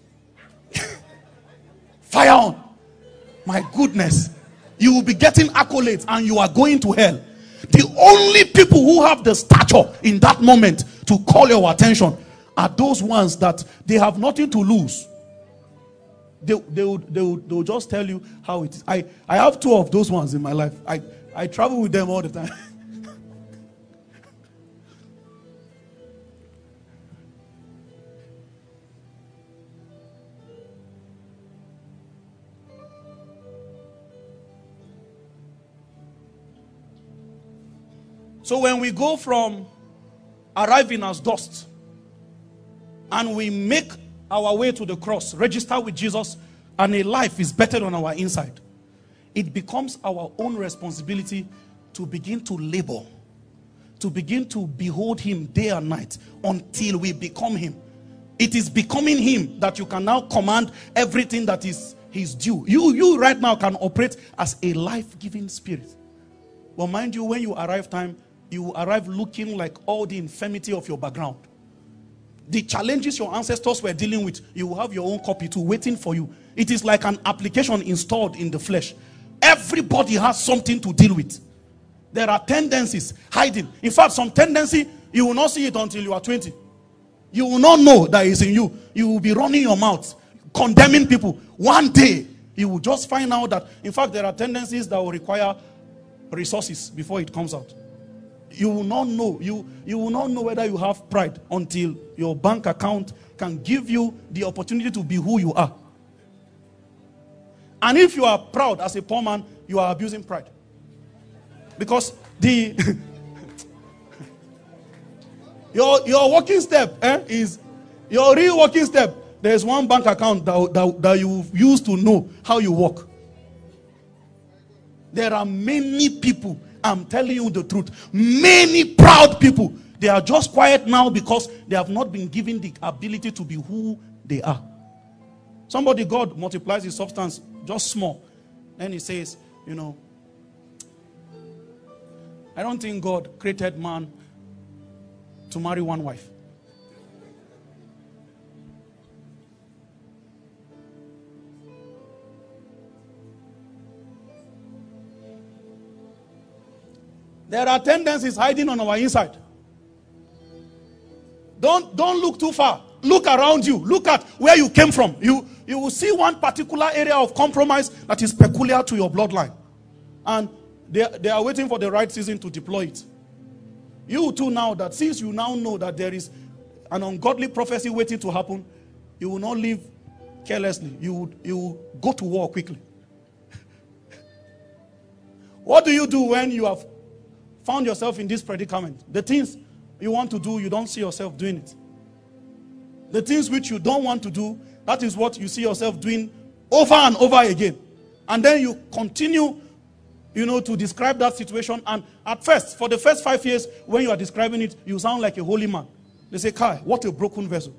Speaker 2: fire on. My goodness. You will be getting accolades and you are going to hell. The only people who have the stature in that moment to call your attention are those ones that they have nothing to lose. They will just tell you how it is. I have 2 of those ones in my life. I travel with them all the time. So when we go from arriving as dust and we make our way to the cross, register with Jesus, and a life is better on our inside, it becomes our own responsibility to begin to labor, to begin to behold him day and night until we become him. It is becoming him that you can now command everything that is his due. You right now can operate as a life-giving spirit. But mind you, when you arrive time, you arrive looking like all the infirmity of your background. The challenges your ancestors were dealing with, you will have your own copy too, waiting for you. It is like an application installed in the flesh. Everybody has something to deal with. There are tendencies hiding. In fact, some tendency, you will not see it until you are 20. You will not know that it's in you. You will be running your mouth, condemning people. One day, you will just find out that, in fact, there are tendencies that will require resources before it comes out. You will not know. You will not know whether you have pride until your bank account can give you the opportunity to be who you are. And if you are proud as a poor man, you are abusing pride. Because your walking step is your real walking step. There is one bank account that you use to know how you walk. There are many people, I'm telling you the truth, many proud people. They are just quiet now because they have not been given the ability to be who they are. Somebody, God multiplies his substance just small. Then he says, I don't think God created man to marry one wife. There are tendencies hiding on our inside. Don't look too far. Look around you. Look at where you came from. You will see one particular area of compromise that is peculiar to your bloodline. And they are waiting for the right season to deploy it. You too now, that since you now know that there is an ungodly prophecy waiting to happen, you will not live carelessly. You will go to war quickly. What do you do when you have found yourself in this predicament? The things you want to do, you don't see yourself doing it. The things which you don't want to do, that is what you see yourself doing over and over again. And then you continue, to describe that situation. And at first, for the first 5 years, when you are describing it, you sound like a holy man. They say, Kai, what a broken vessel.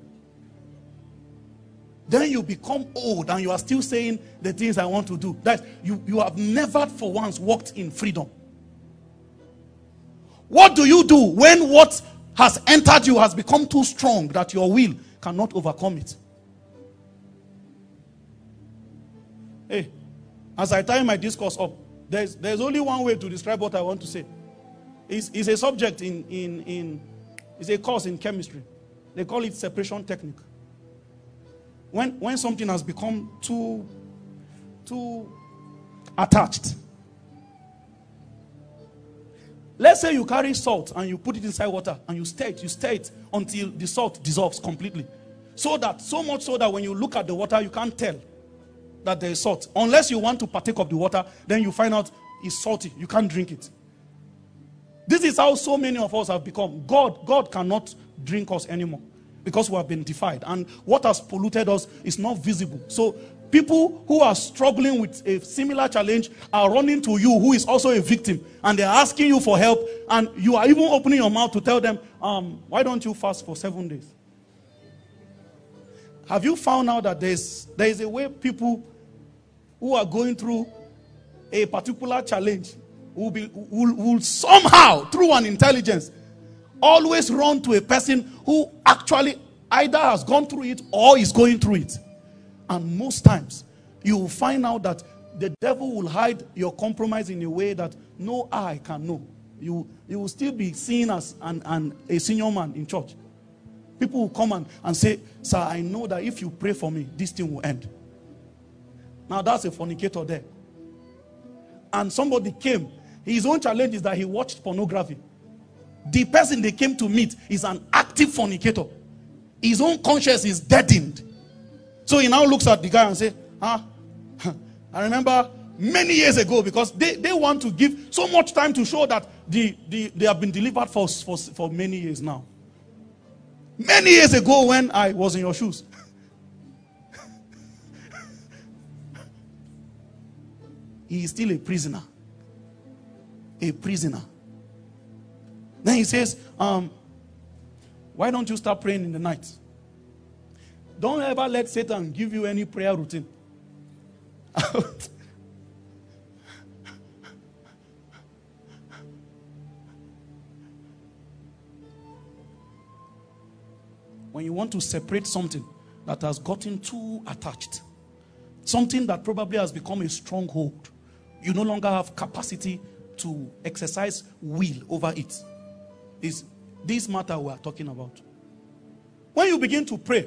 Speaker 2: Then you become old and you are still saying the things I want to do. That you have never for once walked in freedom. What do you do when what has entered you has become too strong that your will cannot overcome it? Hey, as I tie my discourse up, there's only one way to describe what I want to say. It's a subject it's a course in chemistry. They call it separation technique. When something has become too attached. Let's say you carry salt and you put it inside water and you stir it until the salt dissolves completely. So much so that when you look at the water, you can't tell that there is salt. Unless you want to partake of the water, then you find out it's salty. You can't drink it. This is how so many of us have become. God cannot drink us anymore because we have been defied. And what has polluted us is not visible. So people who are struggling with a similar challenge are running to you, who is also a victim, and they're asking you for help, and you are even opening your mouth to tell them, why don't you fast for 7 days? Have you found out that there is a way people who are going through a particular challenge will somehow, through an intelligence, always run to a person who actually either has gone through it or is going through it. And most times, you will find out that the devil will hide your compromise in a way that no eye can know. You will still be seen as a senior man in church. People will come and say, sir, I know that if you pray for me, this thing will end. Now that's a fornicator there. And somebody came. His own challenge is that he watched pornography. The person they came to meet is an active fornicator. His own conscience is deadened. So he now looks at the guy and says, I remember many years ago, because they want to give so much time to show that they have been delivered for many years now. Many years ago when I was in your shoes. He is still a prisoner. A prisoner. Then he says, why don't you start praying in the night? Don't ever let Satan give you any prayer routine. When you want to separate something that has gotten too attached, something that probably has become a stronghold, you no longer have capacity to exercise will over it. Is this matter we are talking about. When you begin to pray,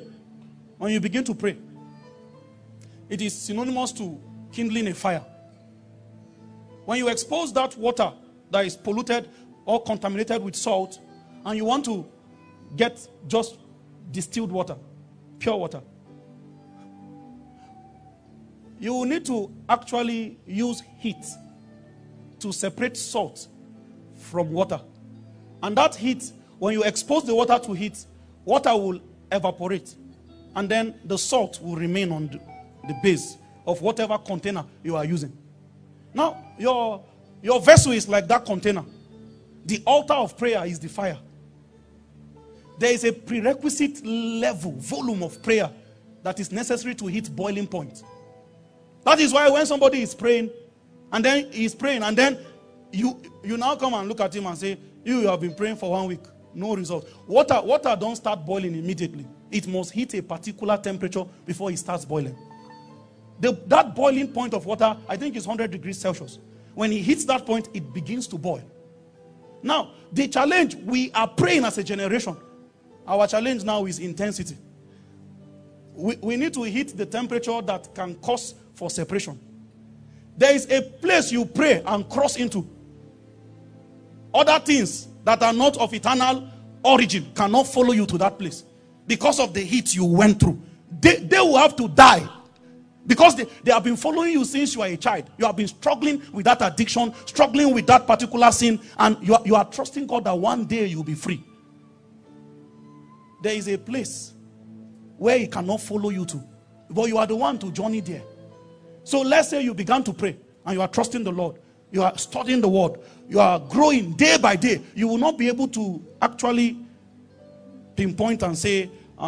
Speaker 2: it is synonymous to kindling a fire. When you expose that water that is polluted or contaminated with salt, and you want to get just distilled water, pure water, you will need to actually use heat to separate salt from water. And that heat, when you expose the water to heat, water will evaporate. And then the salt will remain on the base of whatever container you are using. Now, your vessel is like that container. The altar of prayer is the fire. There is a prerequisite volume of prayer that is necessary to hit boiling point. That is why when somebody is praying, and then he's praying, and then you now come and look at him and say, you have been praying for 1 week, no result. Water don't start boiling immediately. It must hit a particular temperature before it starts boiling. That boiling point of water, I think, is 100 degrees Celsius. When it hits that point, it begins to boil. Now, the challenge, we are praying as a generation. Our challenge now is intensity. We need to hit the temperature that can cause for separation. There is a place you pray and cross into. Other things that are not of eternal origin cannot follow you to that place because of the heat you went through. They will have to die because they have been following you since you are a child. You have been struggling with that addiction, struggling with that particular sin, and you are trusting God that one day you will be free. There is a place where He cannot follow you to, but you are the one to journey there. So let's say you began to pray and you are trusting the Lord. You are studying the word. You are growing day by day. You will not be able to actually pinpoint and say,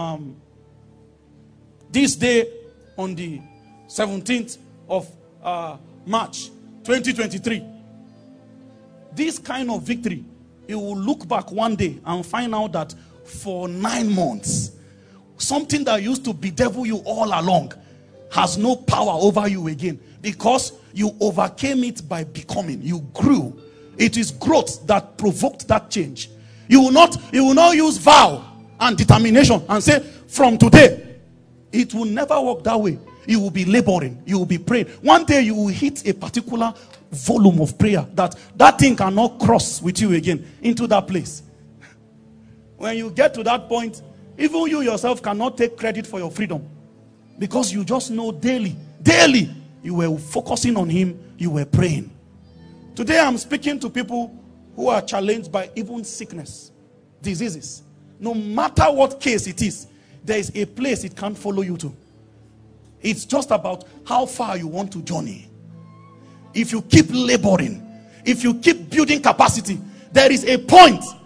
Speaker 2: this day on the 17th of March 2023, this kind of victory, you will look back one day and find out that for 9 months, something that used to bedevil you all along has no power over you again, because you overcame it by becoming. You grew. It is growth that provoked that change. You will not use vow and determination and say, from today. It will never work that way. You will be laboring. You will be praying. One day you will hit a particular volume of prayer that thing cannot cross with you again into that place. When you get to that point, even you yourself cannot take credit for your freedom, because you just know daily you were focusing on Him, you were praying. Today I'm speaking to people who are challenged by even sickness, diseases. No matter what case it is, there is a place it can't follow you to. It's just about how far you want to journey. If you keep laboring, if you keep building capacity, there is a point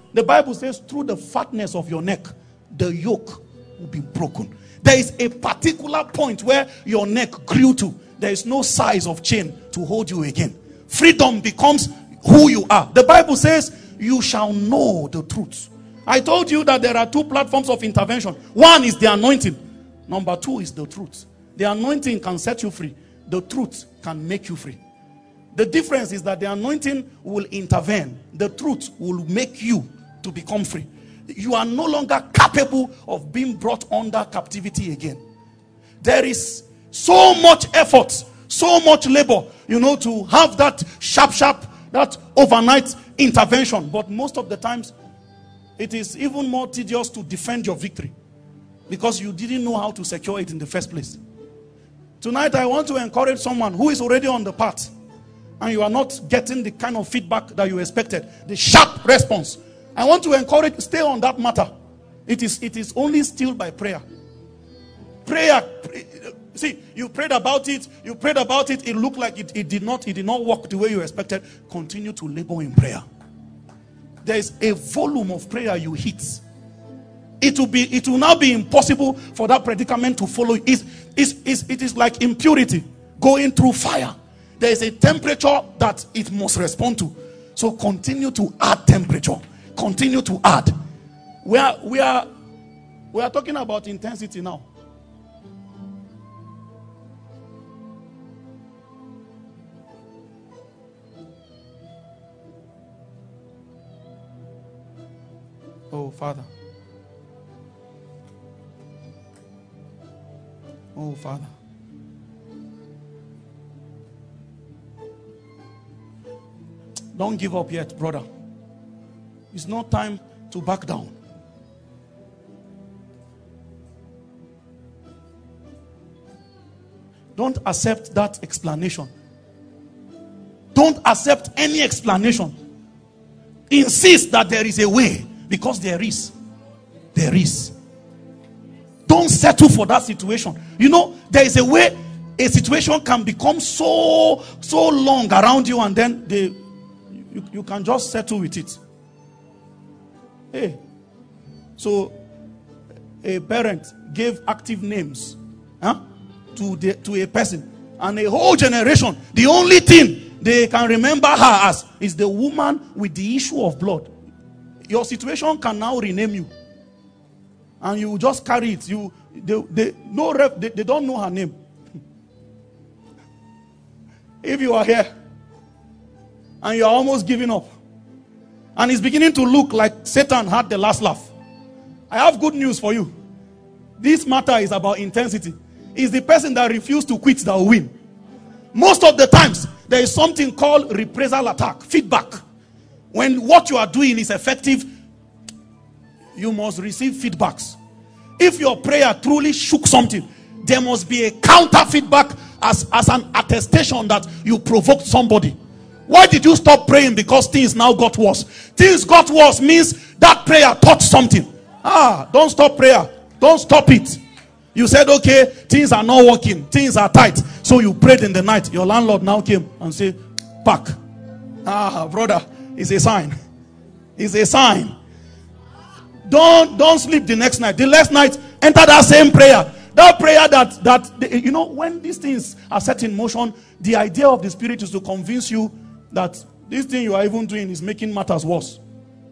Speaker 2: The Bible says, through the fatness of your neck, the yoke will be broken. There is a particular point where your neck grew to. There is no size of chain to hold you again. Freedom becomes who you are. The Bible says, you shall know the truth. I told you that there are two platforms of intervention. One is the anointing. Number two is the truth. The anointing can set you free. The truth can make you free. The difference is that the anointing will intervene. The truth will make you to become free. You are no longer capable of being brought under captivity again. There is so much effort, so much labor, to have that sharp, that overnight intervention. But most of the times, it is even more tedious to defend your victory because you didn't know how to secure it in the first place. Tonight, I want to encourage someone who is already on the path and you are not getting the kind of feedback that you expected, the sharp response. I want to encourage, stay on that matter. It is only still by prayer. Prayer. See, you prayed about it. It looked like it did not work the way you expected. Continue to labor in prayer. There is a volume of prayer you hit. It will now be impossible for that predicament to follow. It is like impurity going through fire. There is a temperature that it must respond to. So continue to add temperature. Continue to add. We are talking about intensity now. Oh, Father. Oh, Father. Don't give up yet, brother. It's not time to back down. Don't accept that explanation. Don't accept any explanation. Insist that there is a way, because there is. There is. Don't settle for that situation. There is a way a situation can become so long around you, and then you can just settle with it. Hey, so a parent gave active names to a person, and a whole generation, the only thing they can remember her as is the woman with the issue of blood. Your situation can now rename you, and you just carry it. They don't know her name. If you are here and you are almost giving up, and it's beginning to look like Satan had the last laugh, I have good news for you. This matter is about intensity. It's the person that refused to quit that will win. Most of the times, there is something called reprisal attack, feedback. When what you are doing is effective, you must receive feedbacks. If your prayer truly shook something, there must be a counter feedback as an attestation that you provoked somebody. Why did you stop praying? Because things now got worse. Things got worse means that prayer touched something. Don't stop prayer. Don't stop it. You said, okay, things are not working. Things are tight. So you prayed in the night. Your landlord now came and said, pack. Brother, it's a sign. It's a sign. Don't sleep the next night. The next night, enter that same prayer. That prayer that when these things are set in motion, the idea of the Spirit is to convince you that this thing you are even doing is making matters worse.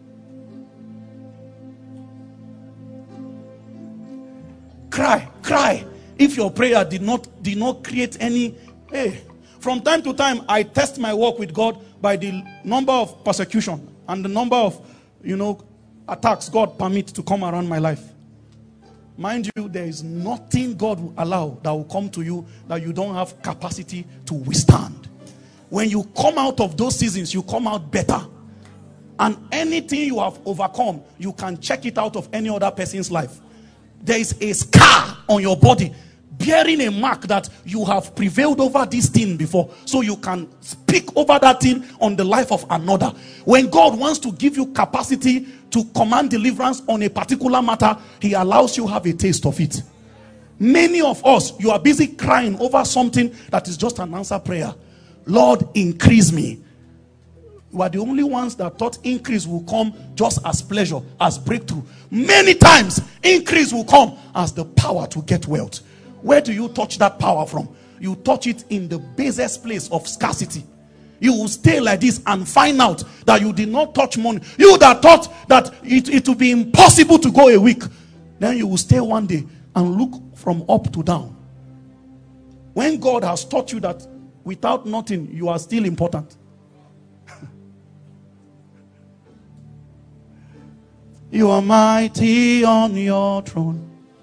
Speaker 2: Cry. If your prayer did not create any. From time to time, I test my walk with God by the number of persecution and the number of attacks God permits to come around my life. Mind you, there is nothing God will allow that will come to you that you don't have capacity to withstand. When you come out of those seasons, you come out better. And anything you have overcome, you can check it out of any other person's life. There is a scar on your body bearing a mark that you have prevailed over this thing before. So you can speak over that thing on the life of another. When God wants to give you capacity to command deliverance on a particular matter, he allows you to have a taste of it. Many of us, you are busy crying over something that is just an answer prayer. Lord, increase me. You are the only ones that thought increase will come just as pleasure, as breakthrough. Many times, increase will come as the power to get wealth. Where do you touch that power from? You touch it in the basest place of scarcity. You will stay like this and find out that you did not touch money. You that thought that it would be impossible to go a week. Then you will stay one day and look from up to down. When God has taught you that without nothing, you are still important. You are mighty on your throne.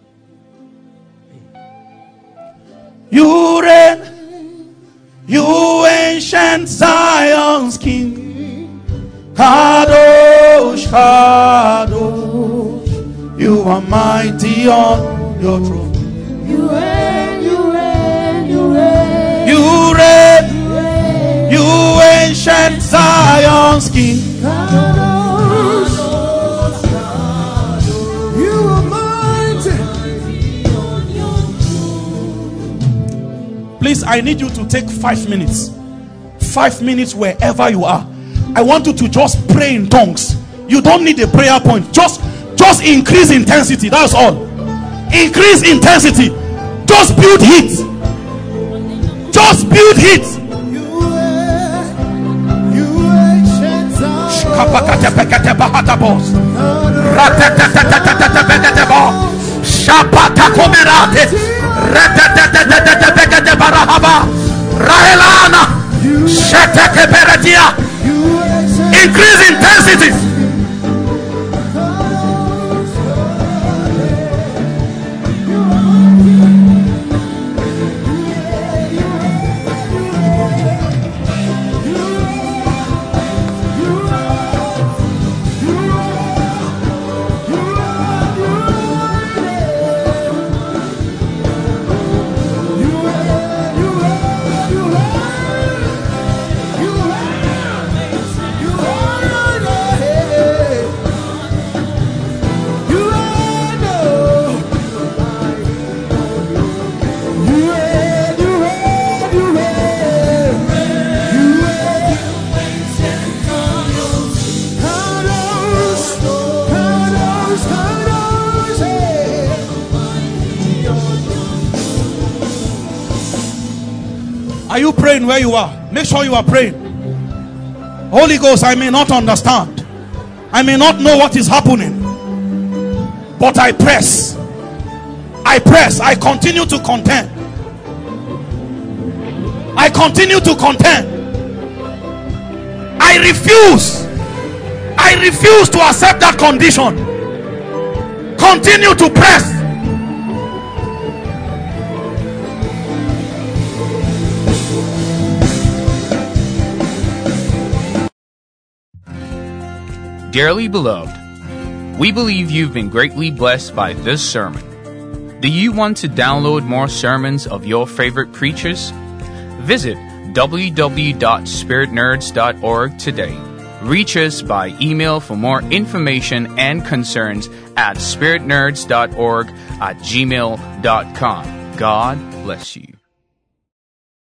Speaker 2: You reign, you ancient Zion's King. Kadosh, Kadosh, you are mighty on your throne.
Speaker 3: You reign, you reign, you reign.
Speaker 2: You reign, you ancient Zion's King.
Speaker 3: Kadosh,
Speaker 2: You are mighty. Please, I need you to take 5 minutes. 5 minutes wherever you are. I want you to just pray in tongues. You don't need a prayer point. Just increase intensity. That's all. Increase intensity. Just build heat. Just build heat. Increase intensity. Are you praying where you are? Make sure you are praying. Holy Ghost, I may not understand. I may not know what is happening. But I press. I press. I continue to contend. I continue to contend. I refuse. I refuse to accept that condition. Continue to press.
Speaker 1: Dearly beloved, we believe you've been greatly blessed by this sermon. Do you want to download more sermons of your favorite preachers? Visit www.spiritnerds.org today. Reach us by email for more information and concerns at spiritnerds.org@gmail.com. God bless you.